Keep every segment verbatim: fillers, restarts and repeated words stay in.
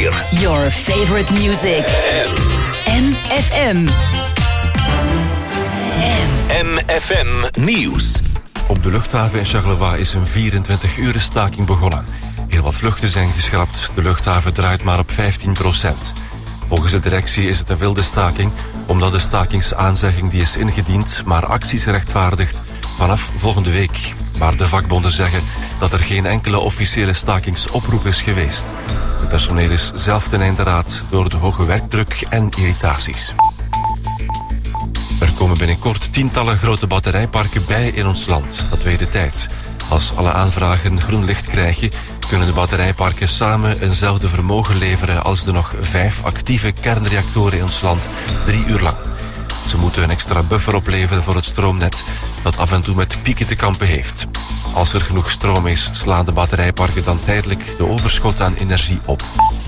weer. Your favorite music. M F M. M F M Nieuws. Op de luchthaven in Charleroi is een vierentwintig uren staking begonnen. Heel wat vluchten zijn geschrapt. De luchthaven draait maar op vijftien procent. Volgens de directie is het een wilde staking, omdat de stakingsaanzegging die is ingediend maar acties rechtvaardigt vanaf volgende week. Maar de vakbonden zeggen dat er geen enkele officiële stakingsoproep is geweest. Het personeel is zelf ten einde raad door de hoge werkdruk en irritaties. Er komen binnenkort tientallen grote batterijparken bij in ons land. Dat weet de tijd. Als alle aanvragen groen licht krijgen, kunnen de batterijparken samen eenzelfde vermogen leveren als de nog vijf actieve kernreactoren in ons land, drie uur lang. Ze moeten een extra buffer opleveren voor het stroomnet, dat af en toe met pieken te kampen heeft. Als er genoeg stroom is, slaan de batterijparken dan tijdelijk de overschot aan energie op.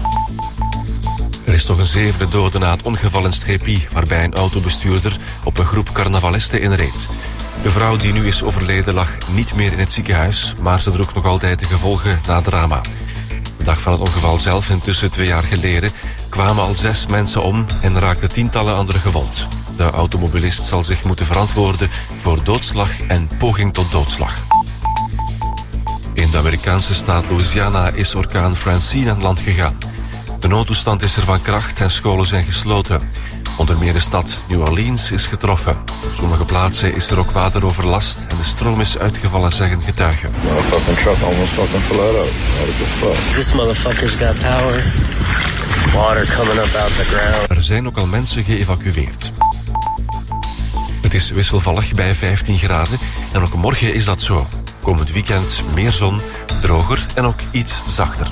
Er is nog een zevende dode na het ongeval in Scheepie, waarbij een autobestuurder op een groep carnavalisten inreed. De vrouw die nu is overleden lag niet meer in het ziekenhuis, maar ze droeg nog altijd de gevolgen na het drama. De dag van het ongeval zelf, intussen twee jaar geleden, kwamen al zes mensen om en raakten tientallen anderen gewond. De automobilist zal zich moeten verantwoorden voor doodslag en poging tot doodslag. In de Amerikaanse staat Louisiana is orkaan Francine aan land gegaan. De noodtoestand is er van kracht en scholen zijn gesloten. Onder meer de stad New Orleans is getroffen. Op sommige plaatsen is er ook wateroverlast en de stroom is uitgevallen, zeggen getuigen. Motherfucking truck almost fucking flooded out. What the fuck? This motherfucker's got power. Water coming up out the ground. Er zijn ook al mensen geëvacueerd. Het is wisselvallig bij vijftien graden en ook morgen is dat zo. Komend weekend meer zon, droger en ook iets zachter.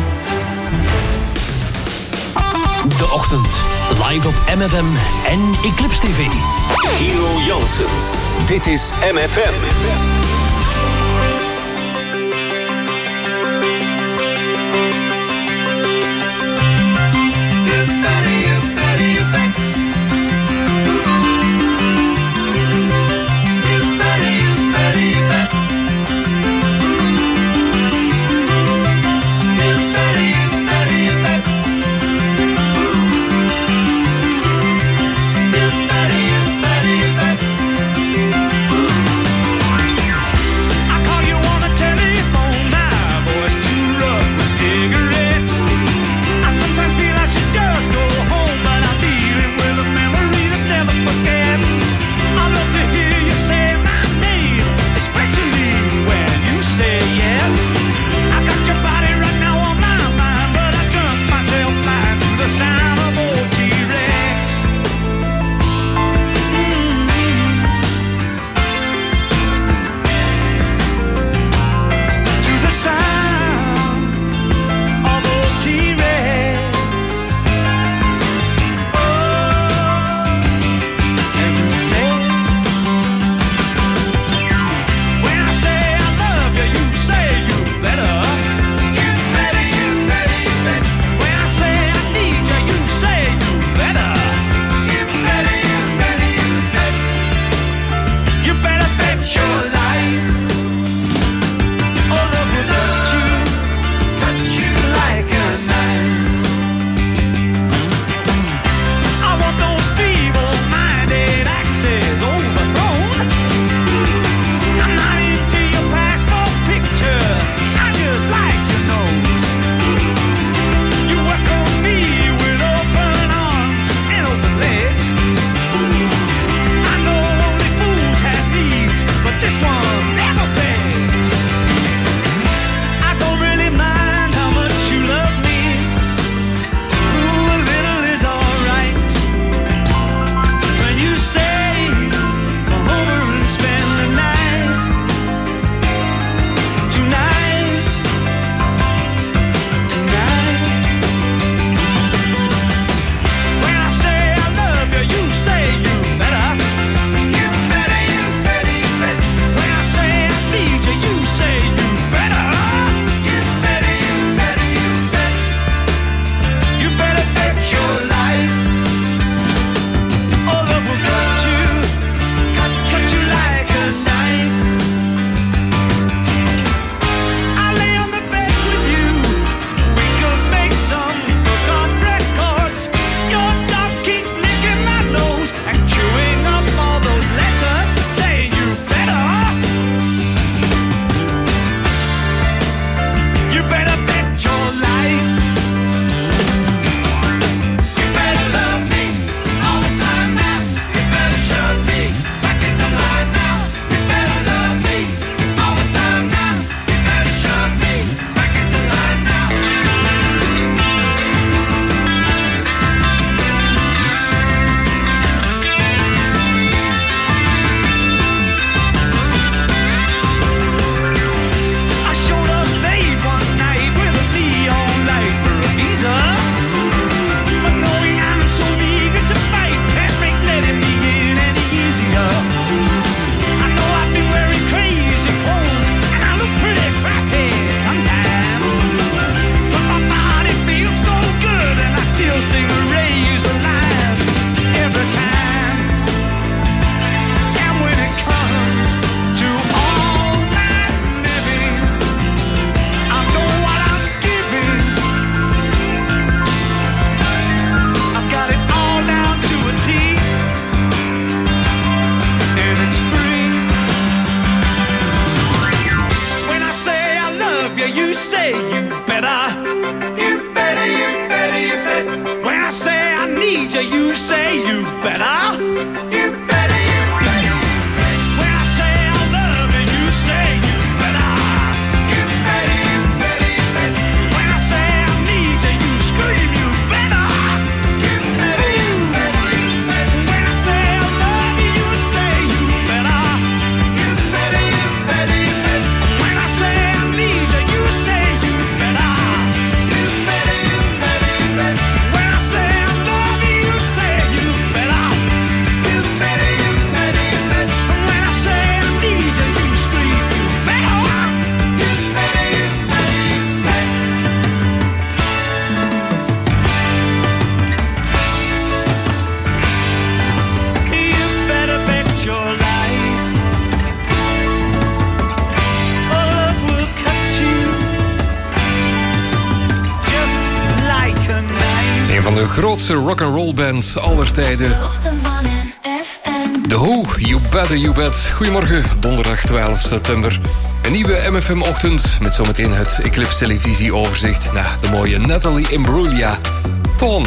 De ochtend, live op M F M en Eclipse T V. Hero Janssens. Dit is M F M. say you better. You better, you better, you better. When I say I need you, you say you better. You better, you better. When I say I love you, you say you better. You better, you better, you better. When I say I need you, you scream you better. You better, you better, you better. When I say I love you, you say you better. You better, you better, you better. When I say I need you, you say you better. You better, you better, you better. When I say I love you, you say you better. You better, you better, you better. When I say I need you, you scream you better. You better, you better, you better. You better bet your life. Oh, love will cut you just like a knife. Een van de grootste rock'n'roll bands aller tijden. The Who, You Better You Bet. Goedemorgen, donderdag twaalf september. Een nieuwe M F M-ochtend met zometeen het Eclipse televisieoverzicht naar de mooie Natalie Imbruglia. Ton.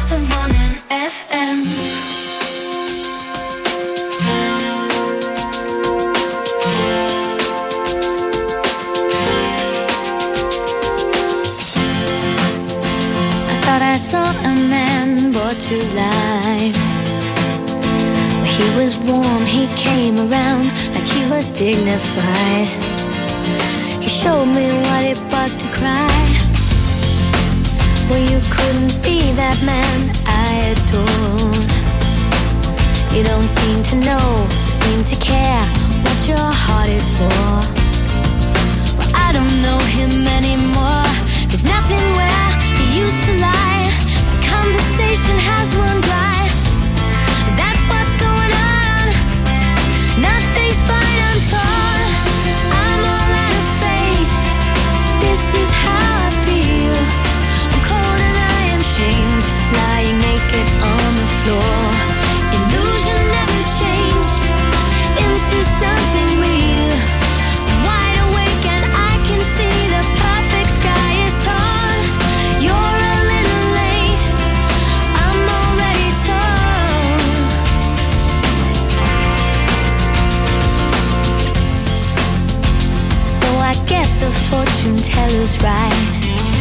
I thought I saw a man brought to life. He was warm, he came around like he was dignified. He showed me what it was to cry. Well, you couldn't be that man I adore. You don't seem to know, seem to care what your heart is for. Well, I don't know him anymore. There's nothing where he used to lie. My conversation has run dry. That's what's going on. Nothing's fine, I'm torn. I'm all out of faith. This is how I feel. I'm cold and I am shamed, lying naked on the floor. Illusion never changed into something real. I'm wide awake and I can see the perfect sky is torn. You're a little late, I'm already torn. So I guess the fortune teller's right.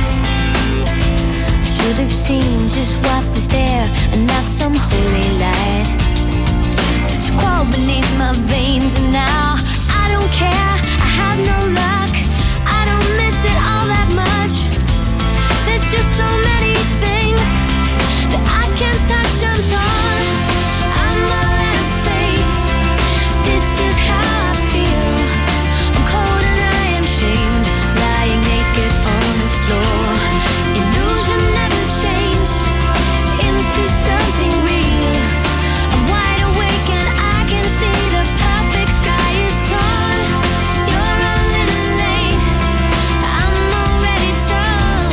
I should have seen just what was there and not some holy light. But you crawled beneath my veins and now I don't care, I have no luck. I don't miss it all that much. There's just so many things that I can't touch, I'm torn. I'm all out of faith. This is how I feel. I'm cold and I am shamed, lying naked on the floor. Illusion never changed into something real. I'm wide awake and I can see the perfect sky is torn. You're a little late, I'm already torn.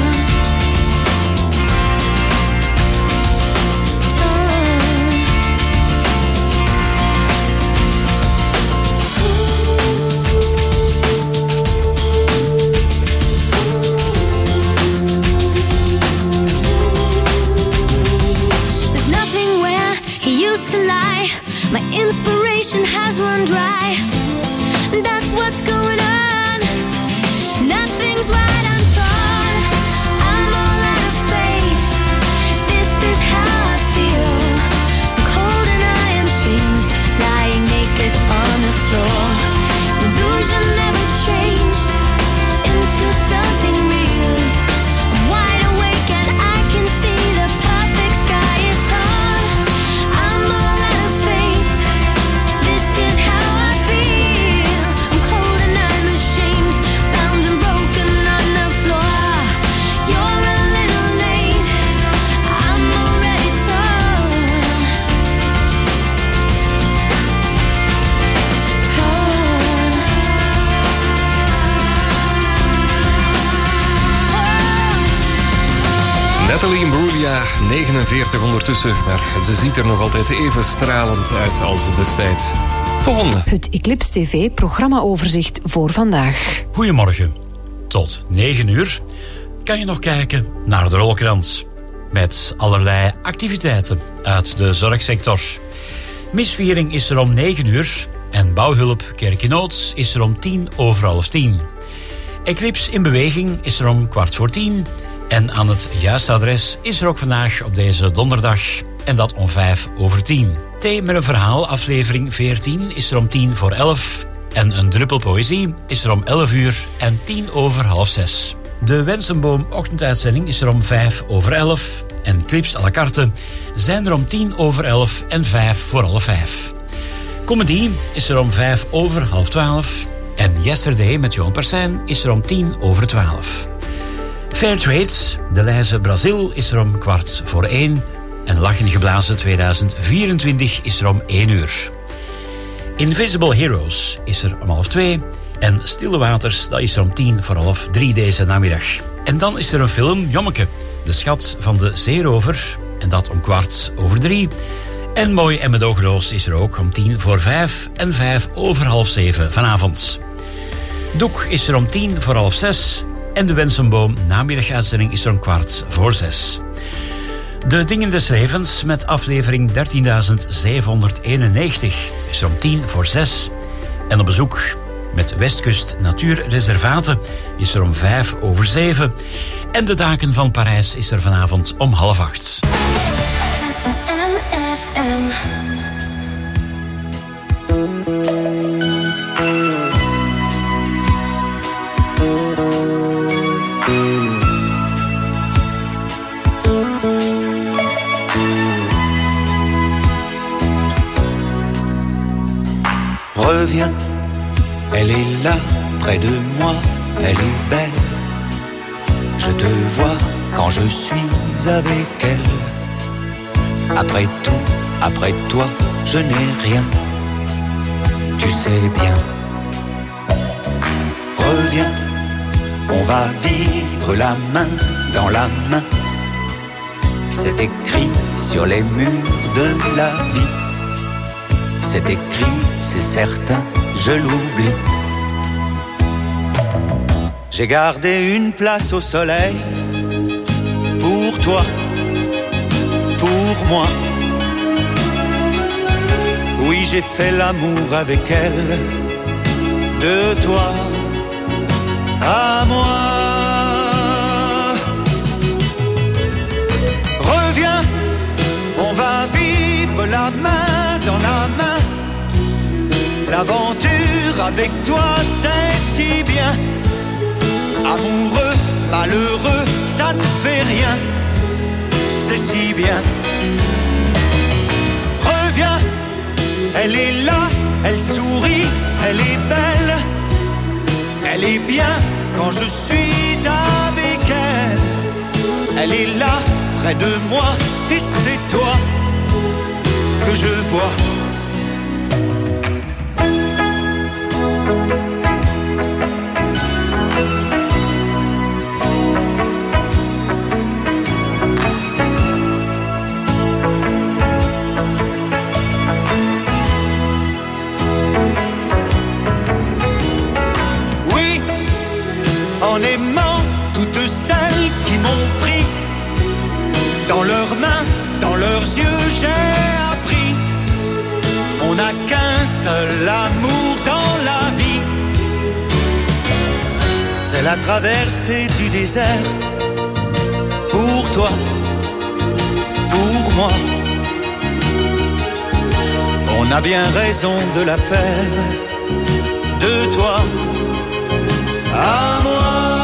There's nothing where he used to lie. My inspiration has run dry. That's what's going on. Nothing's right, I'm torn. I'm all out of faith. This is how I feel. I'm cold and I am shamed, lying naked on the floor. Illusion never changed into something real. I'm wide awake and I can see the perfect sky is torn. I'm all out of faith. This is how I feel. I'm cold and I'm ashamed, bound and broken on the floor. You're a little late, I'm already torn. Torn. Natalie Imbruglia, negenenveertig ondertussen, maar ze ziet er nog altijd even stralend uit als destijds. Ton. Het Eclipse T V-programmaoverzicht voor vandaag. Goedemorgen. tot negen uur kan je nog kijken naar de rolkrans. Met allerlei activiteiten uit de zorgsector. Misviering is er om negen uur en bouwhulp Kerkenoods is er om tien over half tien. Eclipse in beweging is er om kwart voor tien. En aan het juiste adres is er ook vandaag op deze donderdag. En dat om vijf over tien. Thee met een verhaal, aflevering veertien, is er om tien voor elf. En een druppel poëzie is er om elf uur en tien over half zes. De Wensenboom ochtenduitzending is er om vijf over elf. En clips à la carte zijn er om tien over elf en vijf voor half vijf. Comedie is er om vijf over half twaalf. En Yesterday met Johan Persijn is er om tien over twaalf. Fairtrade, de Leize Brazil, is er om kwart voor één. En Lachen Geblazen tweeduizend vierentwintig is er om één uur. Invisible Heroes is er om half twee. En Stille Waters, dat is er om tien voor half drie deze namiddag. En dan is er een film, Jommeke, de schat van de zeerover. En dat om kwart over drie. En Mooi en Medogeloos is er ook om tien voor vijf en vijf over half zeven vanavond. Doek is er om tien voor half zes. En de Wensenboom namiddaguitzending is er om kwart voor zes. De Dingen des Levens met aflevering dertienduizend zevenhonderdeenennegentig is er om tien voor zes. En op bezoek met Westkust Natuurreservaten is er om vijf over zeven. En de Daken van Parijs is er vanavond om half acht. Reviens, elle est là, près de moi, elle est belle. Je te vois quand je suis avec elle. Après tout, après toi, je n'ai rien, tu sais bien. Reviens, on va vivre la main dans la main. C'est écrit sur les murs de la vie. C'est écrit, c'est certain, je l'oublie. J'ai gardé une place au soleil pour toi, pour moi. Oui, j'ai fait l'amour avec elle, de toi à moi. Reviens, on va vivre la main dans la main. L'aventure avec toi, c'est si bien. Amoureux, malheureux, ça ne fait rien. C'est si bien. Reviens, elle est là, elle sourit, elle est belle. Elle est bien quand je suis avec elle. Elle est là, près de moi, et c'est toi que je vois. En aimant toutes celles qui m'ont pris dans leurs mains, dans leurs yeux, j'ai appris. On n'a qu'un seul amour dans la vie. C'est la traversée du désert. Pour toi, pour moi. On a bien raison de la faire. De toi à moi.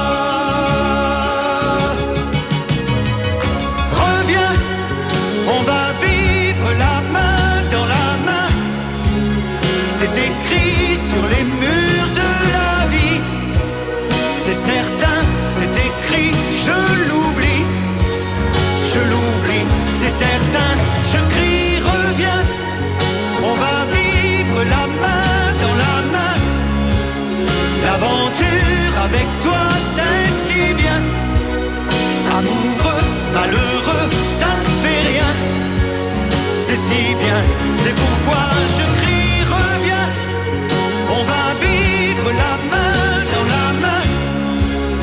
Reviens, on va vivre la main dans la main. C'est écrit sur les murs de la vie. C'est certain, c'est écrit, je l'oublie. Je l'oublie, c'est certain, je crie, reviens. On va vivre la main dans la main. L'aventure avec toi, c'est si bien. Amoureux, malheureux, ça ne fait rien. C'est si bien, c'est pourquoi je crie, reviens. On va vivre la main dans la main.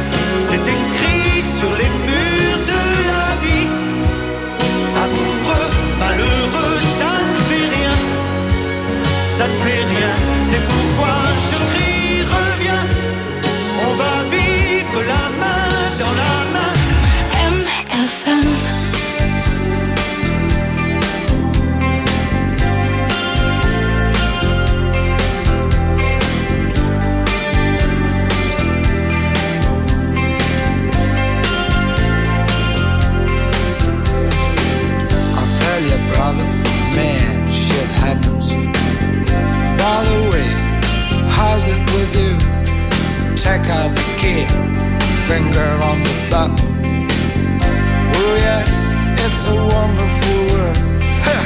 Take out the key, finger on the butt. Oh yeah, it's a wonderful world. Huh.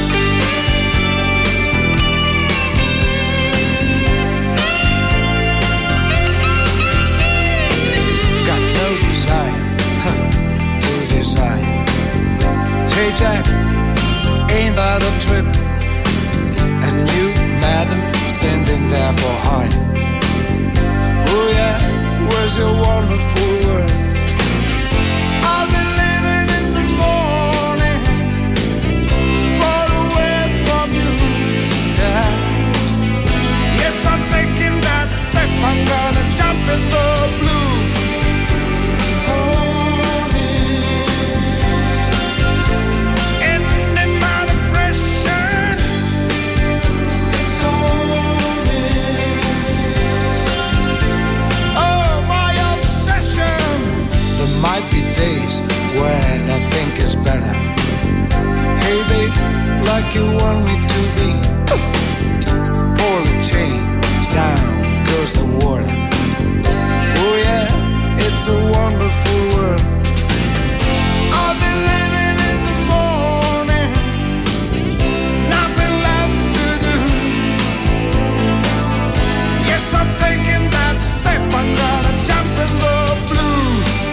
Got no desire huh, to decide. Hey Jack, ain't that a trip? And you, madam, standing there for high. Oh yeah, where's your wonderful world? I've been living in the morning, far away from you, yeah. Yes, I'm taking that step, I'm gonna jump in the blue. Falling, ending my depression. It's calling. Oh, my obsession. There might be days when I think it's better. Hey babe, like you want me to be. Pull the chain, down goes the water. Oh yeah, it's a wonderful world. I'll be living in the morning, nothing left to do. Yes, I'm taking that step, I'm gonna jump in the blue.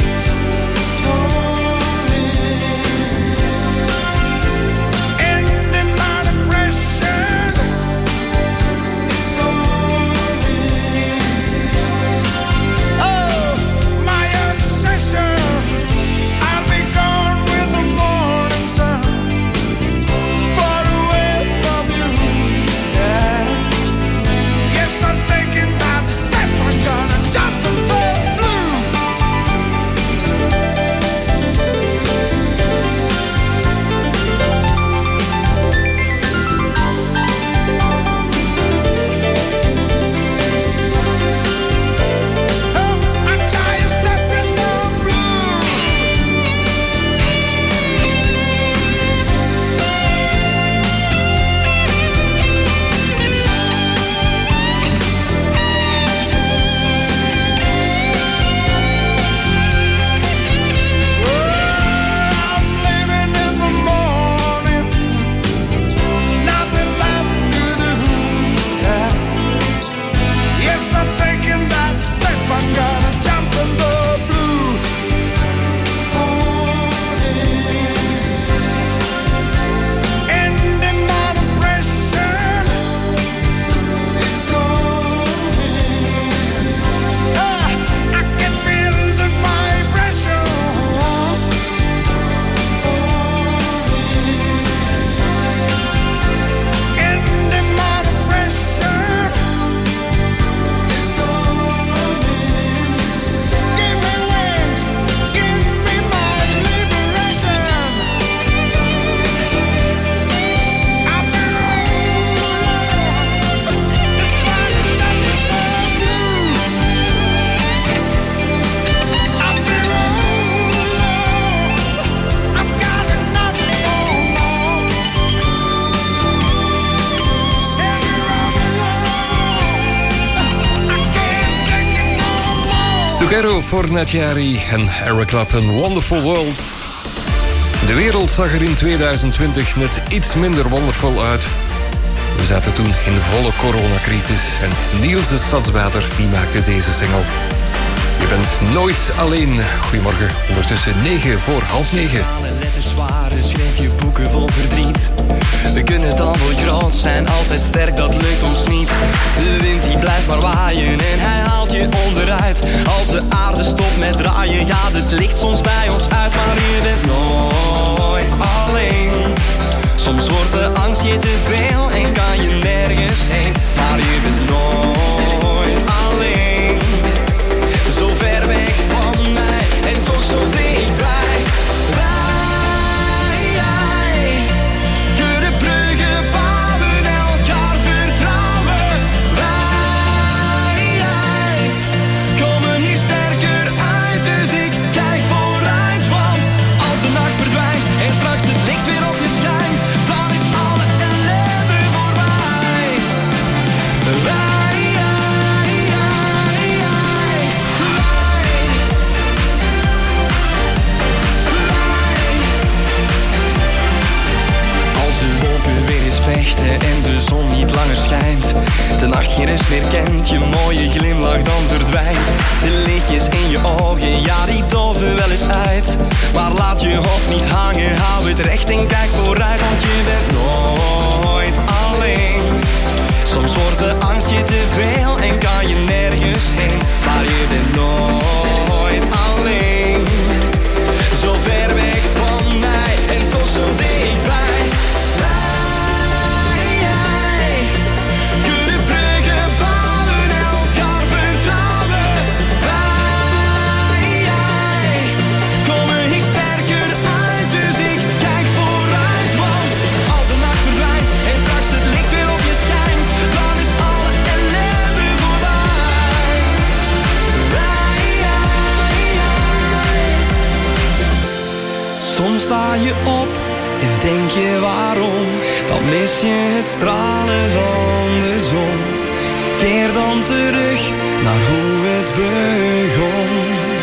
Falling, ending my depression. It's calling. Oh, my obsession. I'll be gone with the morning sun, far away from you, yeah. Yes, I'm taking that step, I'm gonna jump in the blue. Oh, I try to step in the blue. I'm living in the morning, nothing left to do, yeah. Yes, I'm taking that step, I'm gonna jump in the blue. Falling, ending my depression. It's going. Ah, I can feel the vibration. Falling, ending my depression. It's going. Give me wings, give me my liberation. I'll be rolling if I jump in the blue. I'll be rolling, I've got nothing more. Send me rolling low, I can't take it no more. Sugero Fornaciari en Eric Clapton, Wonderful World. De wereld zag er in tweeduizend twintig net iets minder wondervol uit. We zaten toen in volle coronacrisis en Niels de Stadsbader die maakte deze single. Je bent nooit alleen. Goedemorgen, ondertussen negen voor half negen. Alle letters zware schreef je boeken vol verdriet. We kunnen het al wel groot zijn, altijd sterk, dat lukt ons niet. De wind die blijft maar waaien en hij haalt je onderuit. Als de aarde stopt met draaien, ja, het ligt soms bij ons uit. Maar je bent nooit alleen. Soms wordt de angst je te veel en kan je nergens heen. Maar je bent nooit alleen. Zo ver weg van mij en toch zo dichtbij. Wij, wij kunnen bruggen bouwen, elkaar vertrouwen. Wij, wij komen hier sterker uit, dus ik kijk vooruit. Want als de nacht verdwijnt en straks het licht weer op je schijnt, dan is alle ellende voorbij. Wij De lichtjes in je ogen, ja die doven wel eens uit. Maar laat je hoofd niet hangen, hou het recht en kijk vooruit. Want je bent nooit alleen. Soms wordt de angst je te veel en kan je nergens heen. Maar je bent nooit alleen. Zo ver weg van mij en toch zo dichtbij. Soms sta je op en denk je waarom. Dan mis je het stralen van de zon. Keer dan terug naar hoe het begon.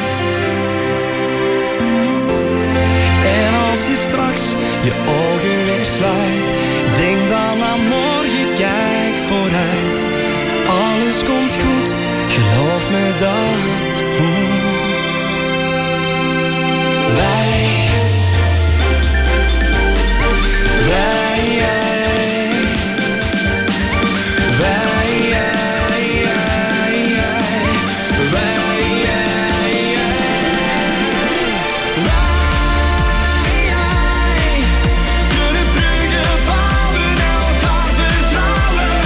En als je straks je ogen weer sluit, denk dan aan morgen, kijk vooruit. Alles komt goed, geloof me dat moet. Wij Wij, wij, wij, kunnen bruggen bouwen, elkaar vertrouwen.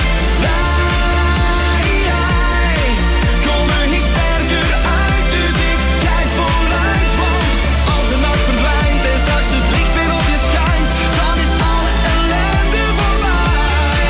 Wij, komen niet sterker uit, dus ik kijk vooruit. Want als de nacht verdwijnt en straks het licht weer op je schijnt, dan is alle ellende voorbij.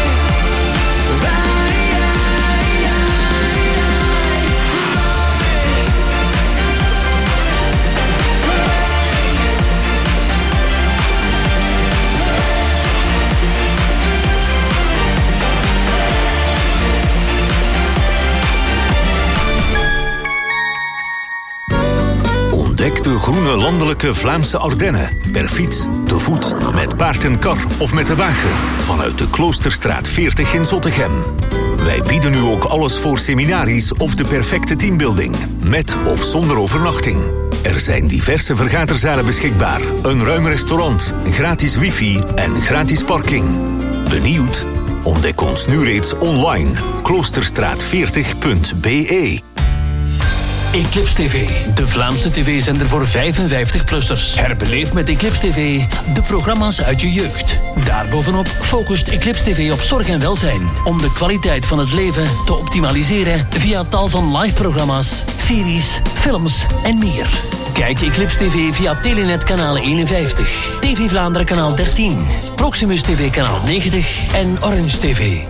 Ontdek de groene landelijke Vlaamse Ardennen. Per fiets, te voet, met paard en kar of met de wagen. Vanuit de Kloosterstraat veertig in Zottegem. Wij bieden nu ook alles voor seminaries of de perfecte teambuilding. Met of zonder overnachting. Er zijn diverse vergaderzalen beschikbaar. Een ruim restaurant, gratis wifi en gratis parking. Benieuwd? Ontdek ons nu reeds online. kloosterstraat veertig punt b e. Eclipse T V, de Vlaamse tv-zender voor vijfenvijftig-plussers. Herbeleef met Eclipse T V de programma's uit je jeugd. Daarbovenop focust Eclipse T V op zorg en welzijn, om de kwaliteit van het leven te optimaliseren via tal van live-programma's, series, films en meer. Kijk Eclipse T V via Telenet kanaal eenenvijftig, T V Vlaanderen kanaal dertien, Proximus T V kanaal negentig en Orange T V.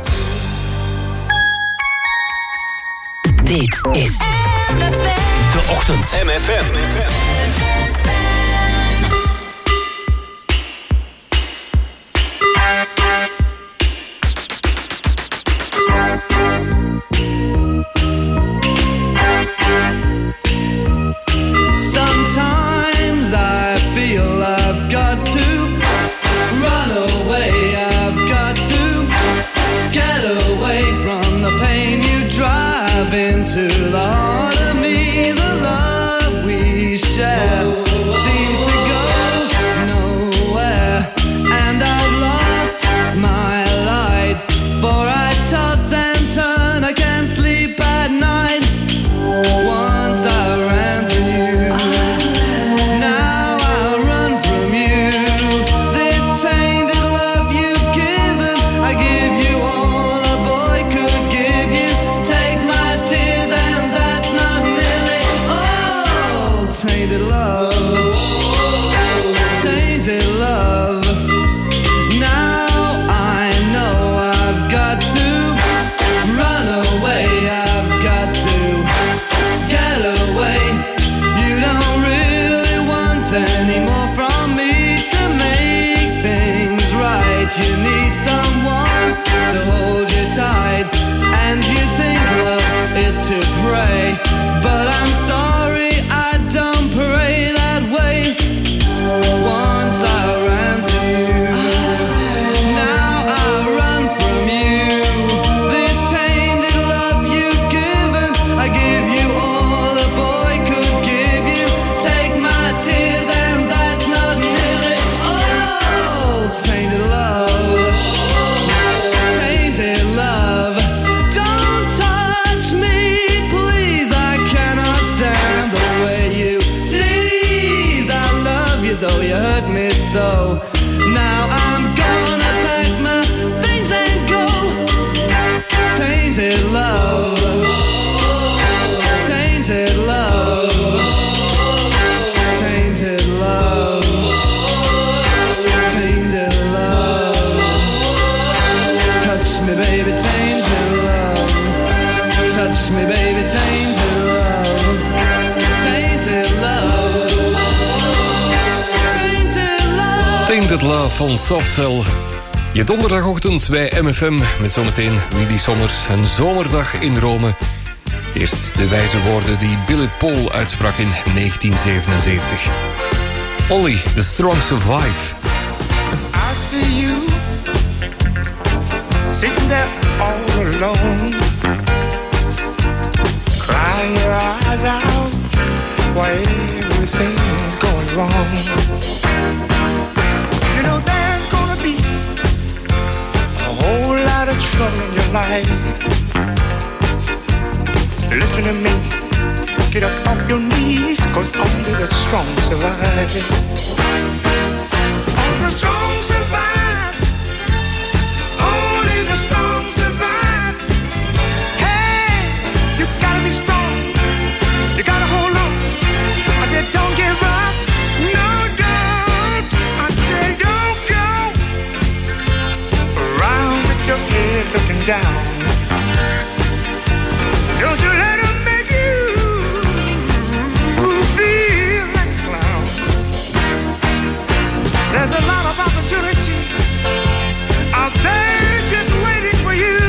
Dit is De Ochtend. M F M. Sometimes I feel I've got to run away, I've got to get away from the pain you drive into the heart of me. The love we share seems to go nowhere, and I've lost my light, for I toss and turn, I can't sleep at night. Once I ran to you, now I run from you. This tainted love you've given, I give you all a boy could give you. Take my tears and that's not nearly all. Tainted love, tainted love. Now I know I've got to run away, I've got to get away. You don't really want any more from me to make things right. You need someone to hold you tight, and you think love is to pray, but I'm sorry, I don't pray that Tainted Love van Softcell. Je donderdagochtend bij M F M met zometeen Willy Sommers. Een zomerdag in Rome. Eerst de wijze woorden die Billy Paul uitsprak in negentien zevenenzeventig. Only the strong survive. I see you sitting there all alone, crying your eyes out while everything's going wrong. You know there's gonna be a whole lot of trouble in your life. Listen to me, get up off your knees, 'cause only the strong survive. Only the strong survive. Only the strong survive. Hey, you gotta be strong. You gotta hold on. I said don't give up. No, don't. I said don't go around with your head looking down. Don't you let them make you feel like a clown. There's a lot of opportunity out there just waiting for you,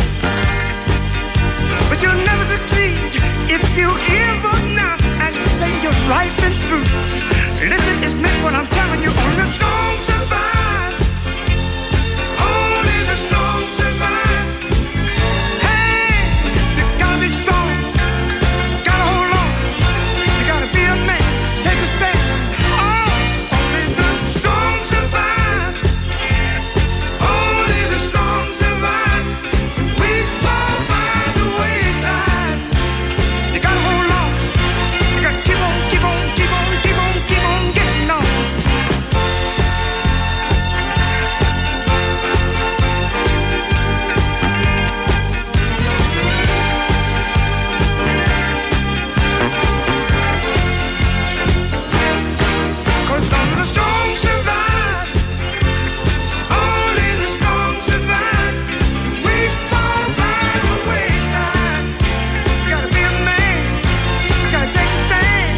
but you'll never succeed if you give up now and say your life been through. Listen, it's meant what I'm telling you. Only the strong survive. Only the strong survive. Hey, you gotta be strong. Gotta hold on. You gotta be a man. Take a stand. Oh, only the strong survive. Only the strong survive. We fall by the wayside. You gotta hold on. You gotta keep on, keep on, keep on, keep on, keep on getting on. Cause only the strong survive. Only the strong survive. We fall by the wayside. You gotta be a man. You gotta take a stand.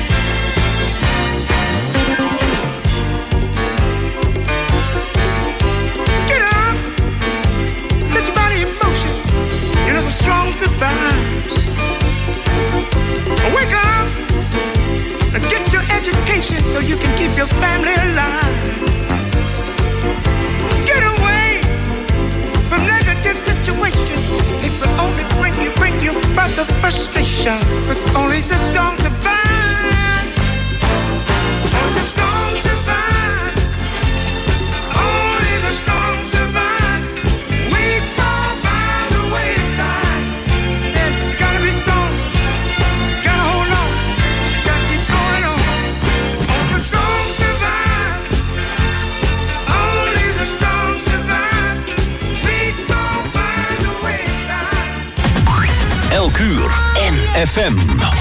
Get up. Set your body in motion. You know the strong survives. Wake up and get your education so you can keep your family alive. Get away from negative situations. It will only bring you, bring you further frustration. It's only the strong survive. Only the strong survive. Only the strong survive. We fall by the wayside. Then you gotta be strong. You gotta hold on. You gotta keep going on. Only the strong survive. Only the strong survive. We fall by the wayside. Elk uur M F M.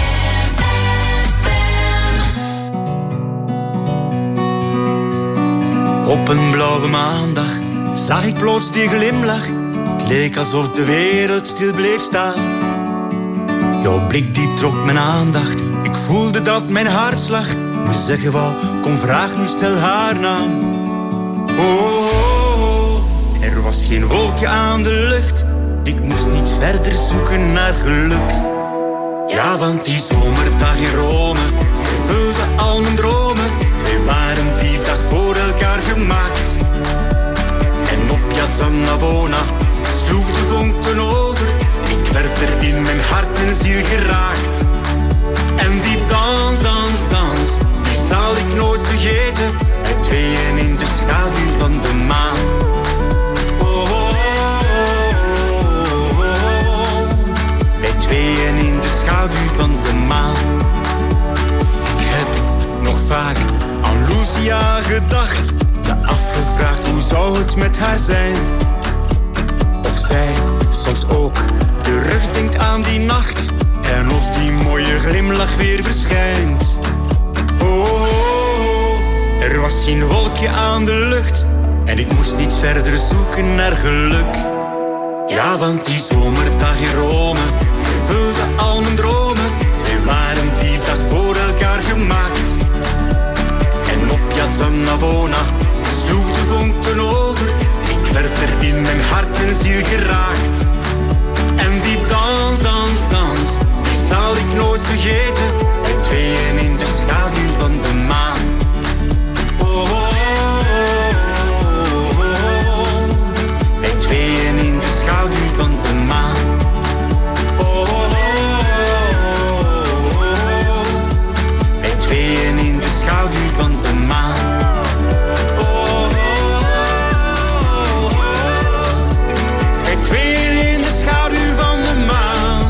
Op een blauwe maandag zag ik plots die glimlach. Het leek alsof de wereld stil bleef staan. Jouw blik die trok mijn aandacht. Ik voelde dat mijn hartslag me zeggen wou, kom vraag nu, stel haar naam. Oh, oh, oh, er was geen wolkje aan de lucht. Ik moest niet verder zoeken naar geluk. Ja, want die zomerdag in Rome vervulde al mijn dromen. We waren die dag voor elkaar gemaakt. En op Piazza Navona sloeg de vonken over. Ik werd er in mijn hart en ziel geraakt. En die dans, dans, dans, die zal ik nooit vergeten. Met tweeën in de schaduw van de maan. Oh, oh, oh, oh, oh. Met tweeën in de schaduw van de maan. Ik heb nog vaak aan Lucia gedacht. Me afgevraagd hoe zou het met haar zijn. Of zij soms ook terugdenkt aan die nacht. En of die mooie glimlach weer verschijnt. Oh, oh, oh, er was geen wolkje aan de lucht. En ik moest niet verder zoeken naar geluk. Ja, want die zomerdag in Rome vervulde al mijn dromen. We waren die dag voor elkaar gemaakt. En op Piazza Navona sloeg de vergeten. Wij tweeën in de schaduw van de maan. Oh, oh, oh, oh, oh. Wij tweeën in de schaduw van de maan. Oh, oh, oh, oh, oh. Wij tweeën in de schaduw van de maan. Oh, oh, oh, oh. Wij tweeën in de schaduw van de maan.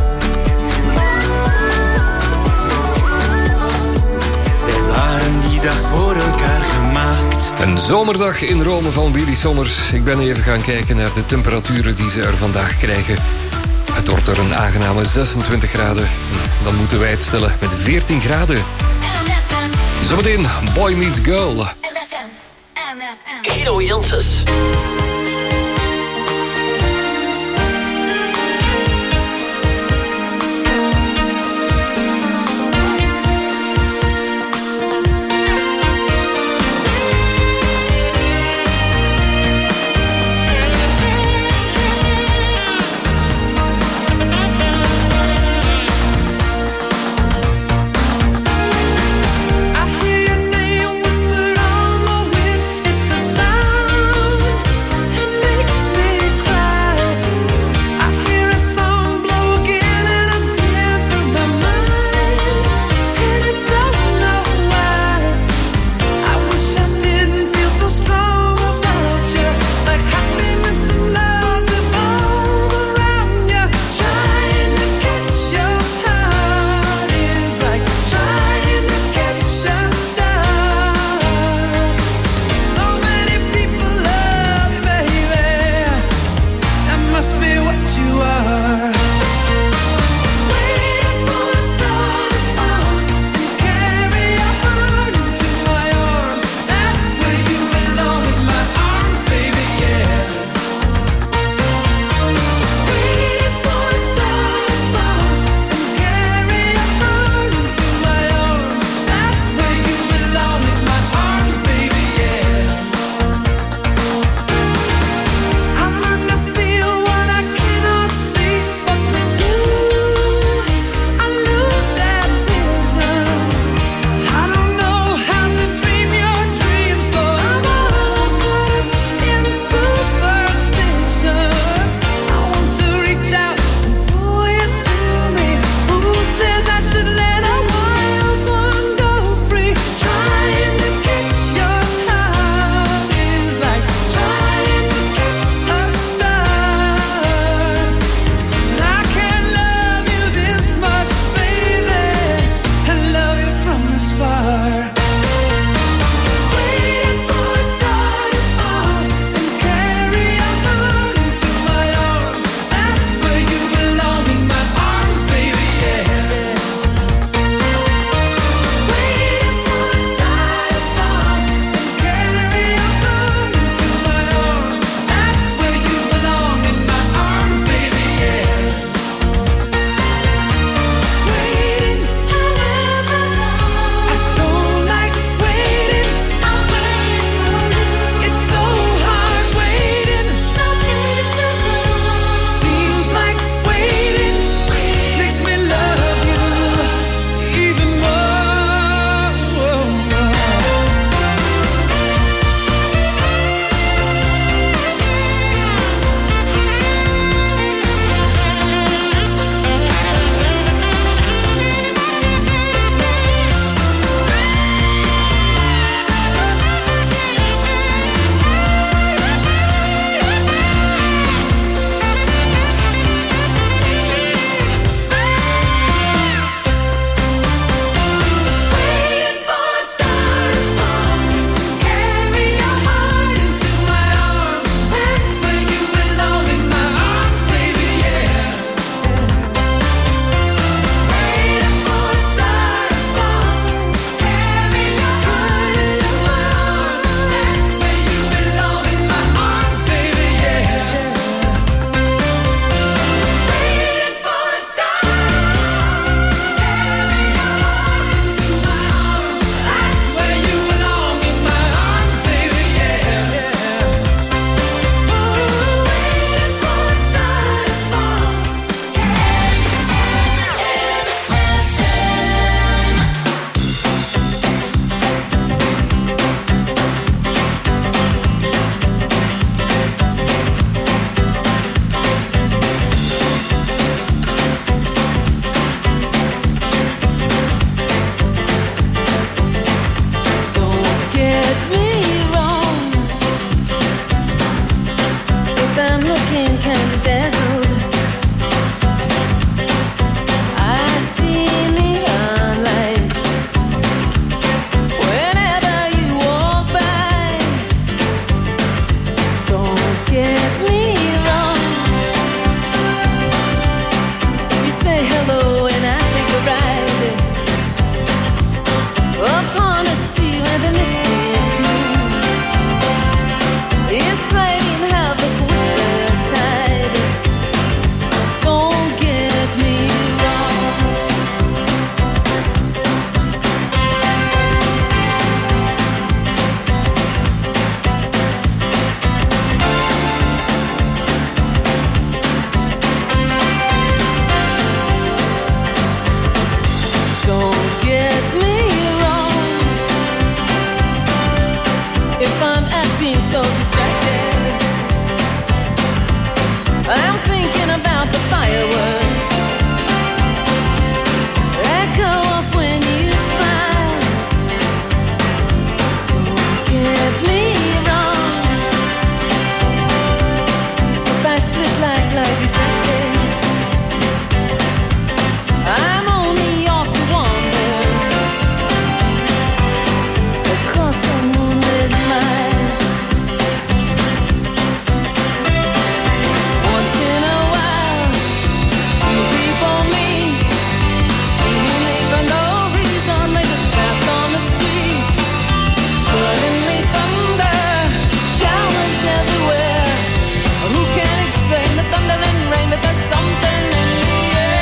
Wij waren die dag voor elkaar gemaakt. Een zomerdag in Rome van Willy Sommers. Ik ben even gaan kijken naar de temperaturen die ze er vandaag krijgen. Het wordt er een aangename zesentwintig graden. Dan moeten wij het stellen met veertien graden. Zometeen Boy Meets Girl. Guido Janssens. I hear your name whispered on the wind. It's a sound get me wrong if I'm acting so distracted. I'm thinking about the fireworks that go off when you smile. Don't get me wrong if I split like light reflected. I'm only off to wander across a moonlit mile. Once in a while, two people meet, seemingly for no reason. They just pass on the street. Suddenly thunder, showers everywhere. Who can explain the thunder and rain? But there's something in the air.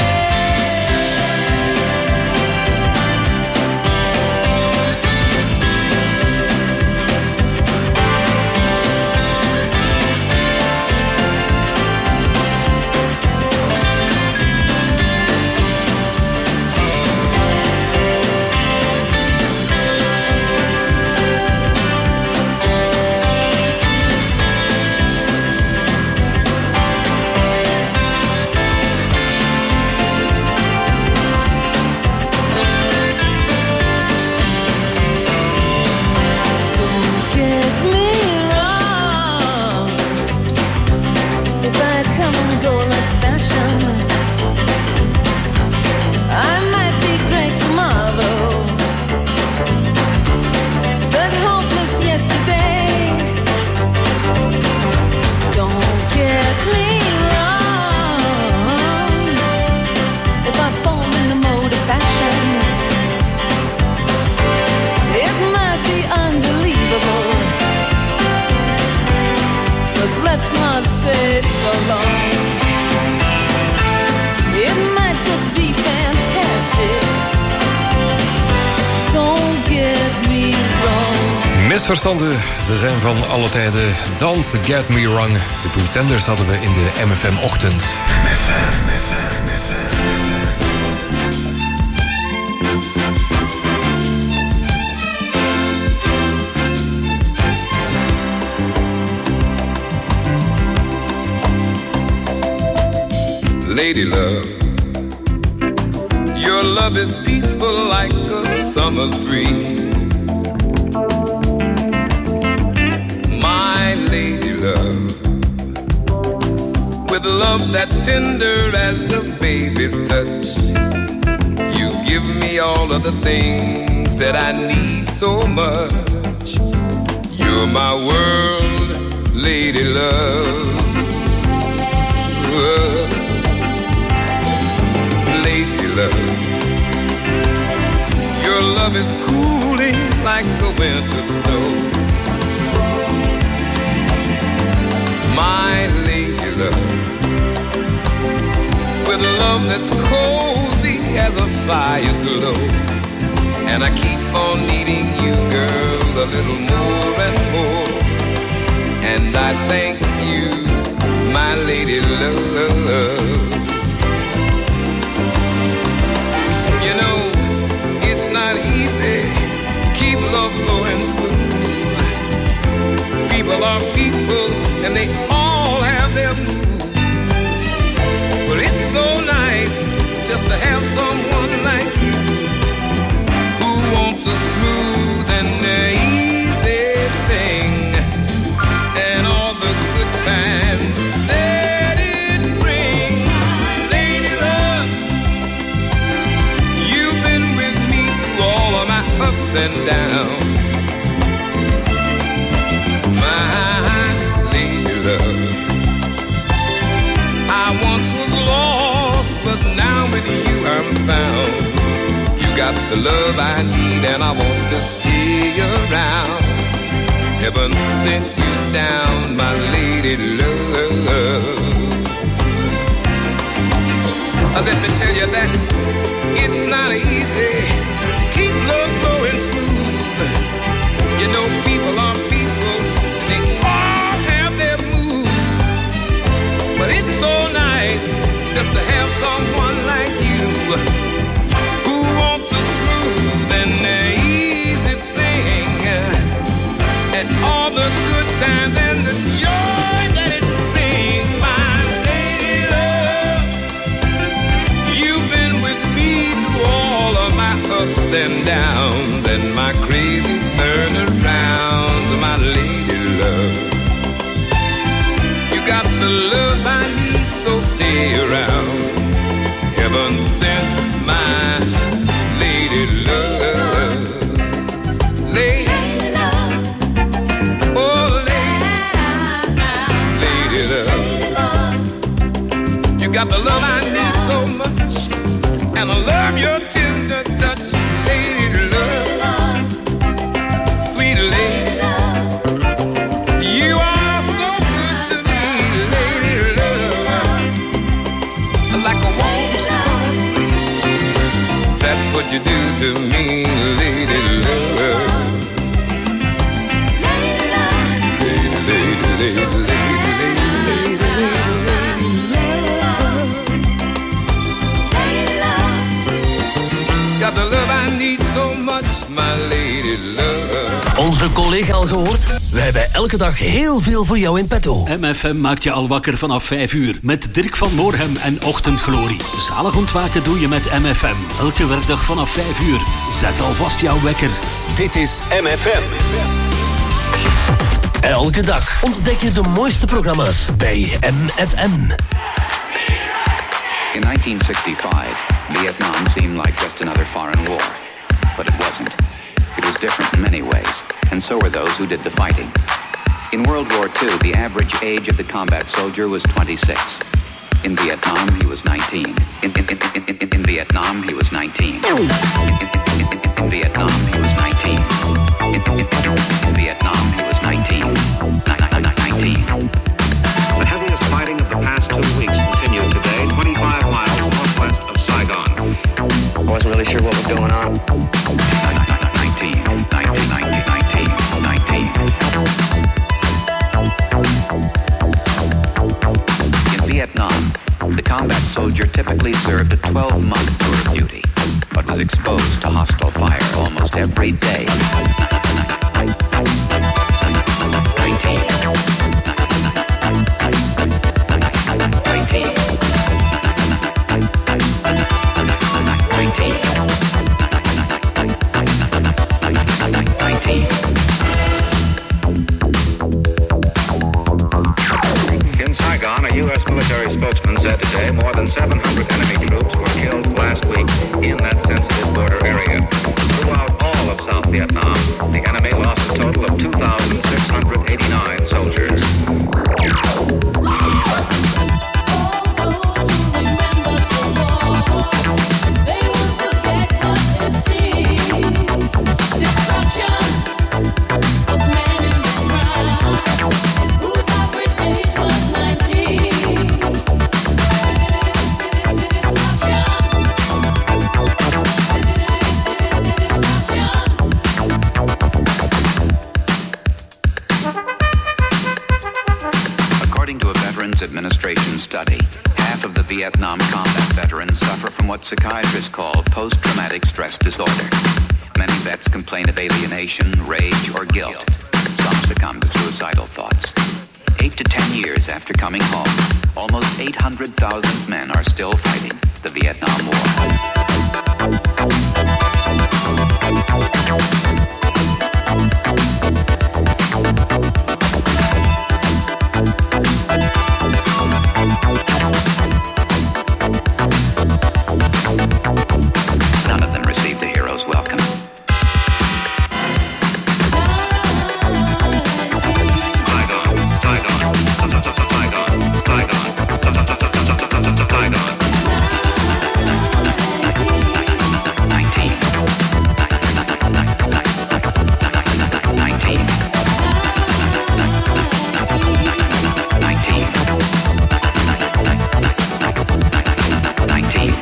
Don't get me wrong if I come and go like fashion. I might be great tomorrow, but hopeless yesterday. Don't get me wrong if I fall in the mode of fashion. It might be unbelievable, but let's not say so long. It might just be fantastic. Don't get me wrong. Misverstanden, ze zijn van alle tijden. Don't Get Me Wrong. De Pretenders hadden we in de M F M-ochtend. Lady love, your love is peaceful like a summer's breeze. My lady love, with love that's tender as a baby's touch, you give me all of the things that I need so much. You're my world, lady love. Lady love, your love is cooling like a winter snow. My lady love, with love that's cozy as a fire's glow. And I keep on needing you, girl, a little more and more. And I thank you, my lady love. You know, it's not easy, keep love flowing smooth. People are people, and they all have their moods. But it's so nice just to have someone like you, who wants a smooth and easy thing, and all the good times that it brings. Lady love, you've been with me through all of my ups and downs. My lady love, I once was lost, but now with you I'm found. You got the love I need, and I want to stay around. Heaven sent you down, my lady love. Uh, let me tell you that it's not easy. Keep love going smooth. You know, people are people, they all have their moods. But it's so nice just to have someone like you, who wants a smooth ups and downs and my crazy turnarounds, my lady love. You got the love I need, so stay around. Heaven sent my lady love. Lady love. Oh, lady, lady love. You got the love I need so much, and I love your tender touch, lady love, sweet lady love. You are so good to me, lady love, like a warm sun breeze. That's what you do to me, lady love. Lady love, lady, lady, lady, lady, lady, lady. Got the love I need so much, my lady love. Onze collega al gehoord? Wij hebben elke dag heel veel voor jou in petto. M F M maakt je al wakker vanaf vijf uur. Met Dirk van Moorhem en Ochtendglorie. Zalig ontwaken doe je met M F M. Elke werkdag vanaf vijf uur. Zet alvast jouw wekker. Dit is M F M. Elke dag ontdek je de mooiste programma's bij M F M. In nineteen sixty-five, Vietnam seemed like just another foreign war. But it wasn't. It was different in many ways, and so were those who did the fighting. In World War Two, the average age of the combat soldier was twenty-six. In Vietnam, he was nineteen. In, in, in, in, in, in Vietnam, he was nineteen. In, in, in, in, in Vietnam, he was nineteen. In, in, in, in Vietnam, he was nineteen. nineteen. The heaviest fighting of the past two weeks continued today, twenty-five miles northwest of Saigon. I wasn't really sure what was going on. nineteen, nineteen, nineteen, nineteen, nineteen. In Vietnam, the combat soldier typically served a twelve-month tour of duty, but was exposed to hostile fire almost every day. nineteen. In Saigon, a U S military spokesman said today more than seven hundred enemy troops were killed last week in that sensitive border area. Throughout all of South Vietnam, the enemy lost a total of two thousand six hundred eighty-nine soldiers. Administration study, half of the Vietnam combat veterans suffer from what psychiatrists call post-traumatic stress disorder. Many vets complain of alienation, rage, or guilt. Some succumb to suicidal thoughts. Eight to ten years after coming home, almost eight hundred thousand men are still fighting the Vietnam War. None of them received the hero's welcome. Saigon, Saigon, Saigon, Saigon, Saigon. nineteen. nineteen. nineteen.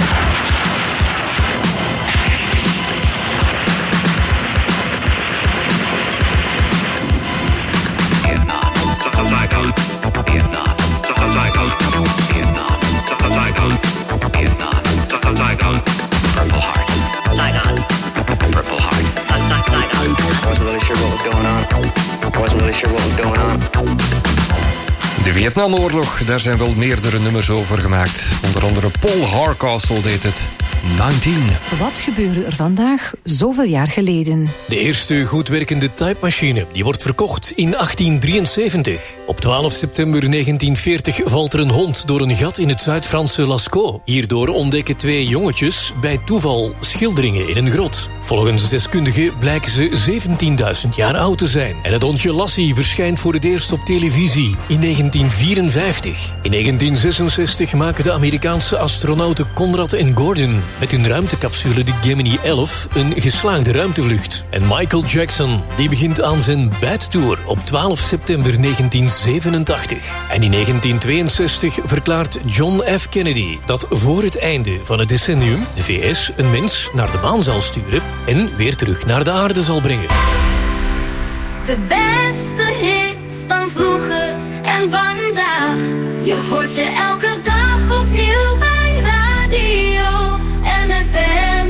Saigon, Vietnam, Saigon, Vietnam, Saigon, Vietnam, Saigon, Purple Heart, Saigon, Purple Heart, Saigon. I wasn't really sure what was going on. I wasn't really sure what was going on. De Vietnamoorlog, daar zijn wel meerdere nummers over gemaakt. Onder andere Paul Hardcastle deed het. negentien. Wat gebeurde er vandaag zoveel jaar geleden? De eerste goed werkende typemachine die wordt verkocht in achttien drieënzeventig. Op twaalf september negentien veertig valt er een hond door een gat in het Zuid-Franse Lascaux. Hierdoor ontdekken twee jongetjes bij toeval schilderingen in een grot. Volgens deskundigen blijken ze zeventienduizend jaar oud te zijn. En het hondje Lassie verschijnt voor het eerst op televisie in negentien vierenvijftig. In negentien zesenzestig maken de Amerikaanse astronauten Conrad en Gordon met hun ruimtecapsule de Gemini elf een geslaagde ruimtevlucht. En Michael Jackson die begint aan zijn Bad Tour op twaalf september negentien zevenentachtig. En in negentien tweeënzestig verklaart John F. Kennedy dat voor het einde van het decennium de V S een mens naar de maan zal sturen en weer terug naar de aarde zal brengen. De beste hits van vroeger en vandaag. Je hoort ze elke dag opnieuw bij Radio M F M.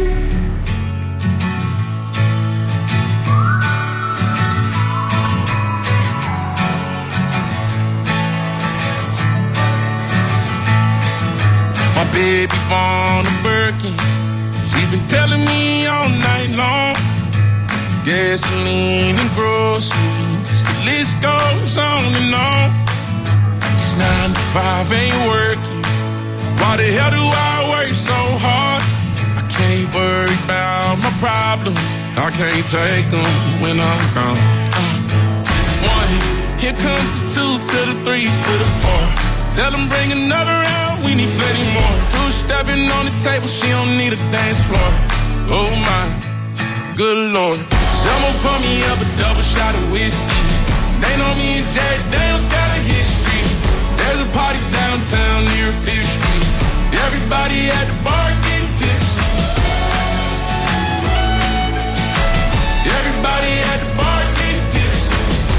My baby on a Birkin. She's been telling me all night long. Gasoline and groceries, the list goes on and on. It's nine to five, ain't working. Why the hell do I work so hard? I can't worry about my problems. I can't take them when I'm gone. Uh, one, here comes the two to the three to the four. Tell them bring another round, we need plenty more. Two stepping on the table, she don't need a dance floor. Oh my, good lord. Someone pour me up a double shot of whiskey. They know me and Jack Daniels got a history. There's a party downtown near Fifth Street. Everybody at the bar getting tipsy. Everybody at the bar getting tipsy.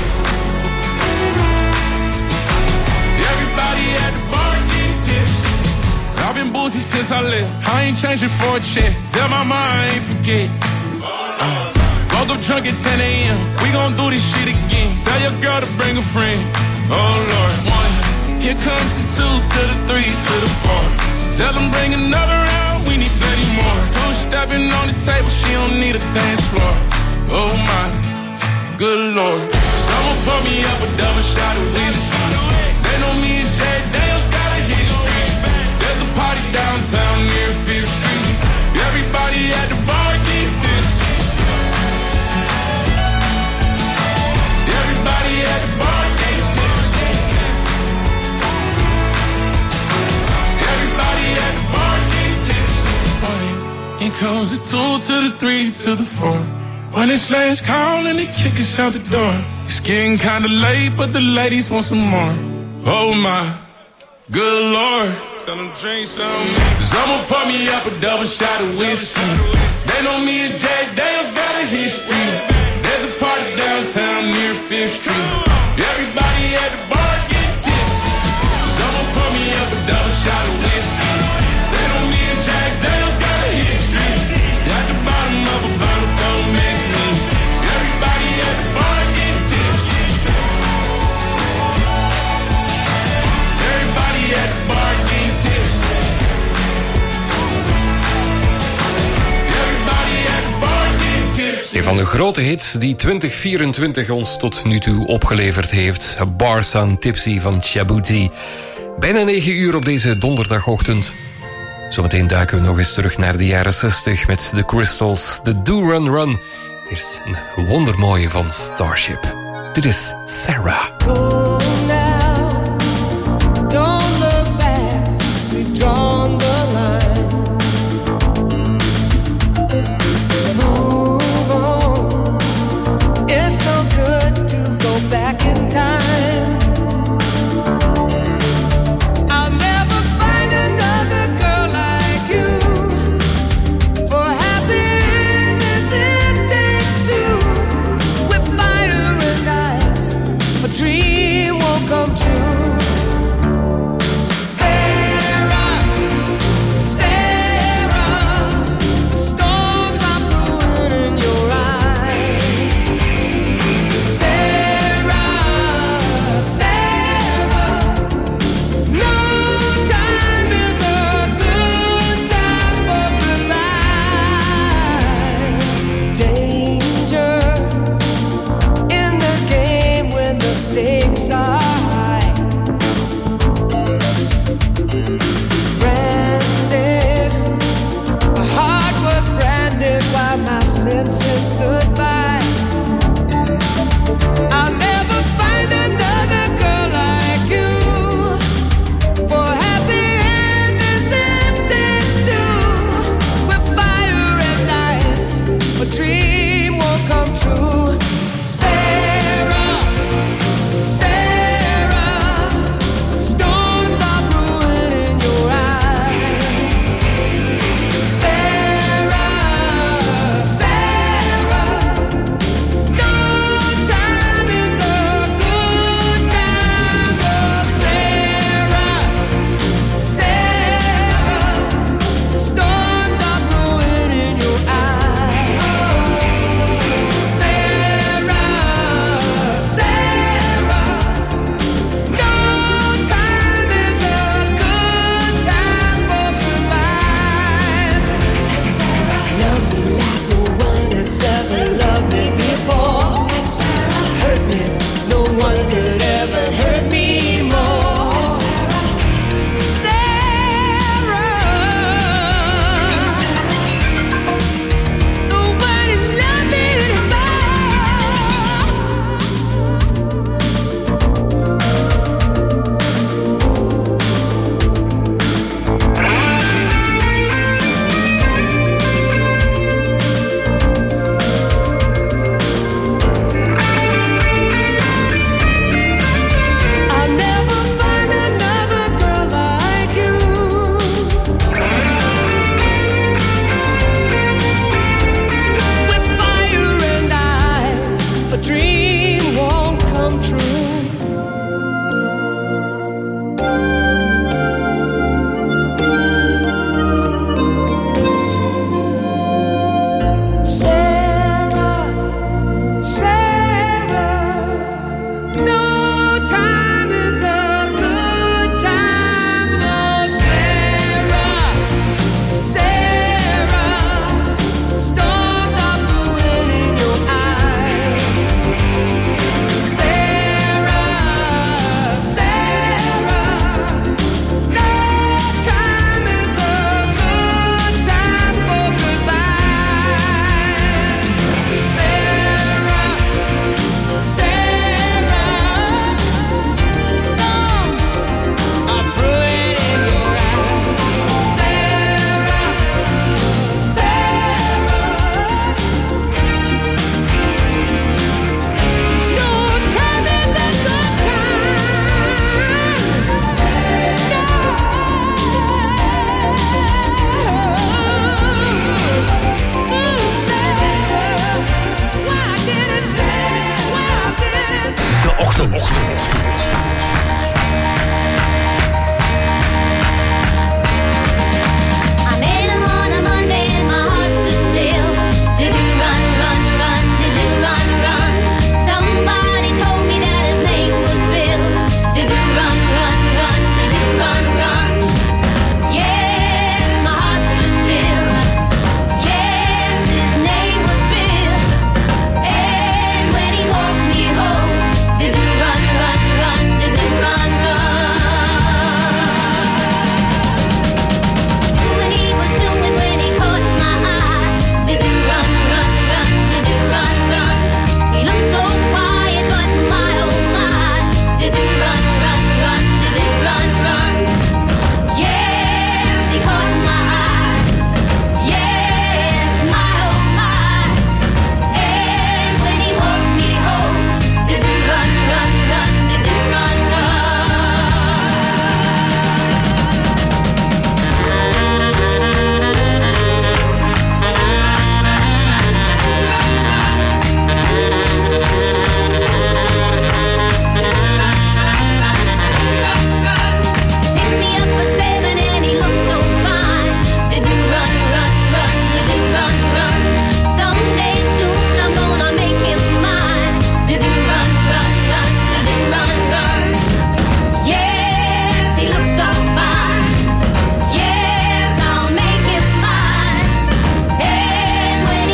Everybody at the bar getting tipsy. I've been boozy since I left. I ain't changing for a check. Tell my mom I ain't forget. Uh. Woke up drunk at ten a.m. We gon' do this shit again. Tell your girl to bring a friend. Oh Lord. One. Here comes the two to the three to the four. Tell them bring another round. We need plenty more. Two stepping on the table. She don't need a dance floor. Oh my, good lord. Someone pour me up a double shot of whiskey. They know me and Jack Daniels got a history. There's a party downtown near Fifth Street. Everybody at the bar getting tipsy. Everybody at the bar getting tipsy. Everybody at the bar getting tipsy. Here comes the two to the three to the four. When it's last call and they kick us out the door. It's getting kinda late, but the ladies want some more. Oh my, good lord. Tell them drink some. Someone pour me up a double shot of whiskey. They know me and Jack Daniels got a history. There's a party downtown near Fifth Street. Everybody at the bar getting tipsy. Someone pour me up a double shot of whiskey. They know me and Jack Daniels got a history. At the bottom of a bottle, don't miss me. Everybody at the bar getting tipsy. Everybody at the bar getting tipsy. Everybody at the bar getting tipsy. Een van de grote hits die twintig vierentwintig ons tot nu toe opgeleverd heeft. Barsan Tipsy van Chabuti. Bijna negen uur op deze donderdagochtend. Zometeen duiken we nog eens terug naar de jaren zestig met The Crystals, The Do Run Run. Eerst een wondermooie van Starship. Dit is Sarah. Go now, don't look back, we've drawn the line. Move on, it's no good to go back in time. I'll never find another girl like you. For happiness it takes two. With fire and ice, a dream won't come true. Sarah, Sarah, the storms senses stood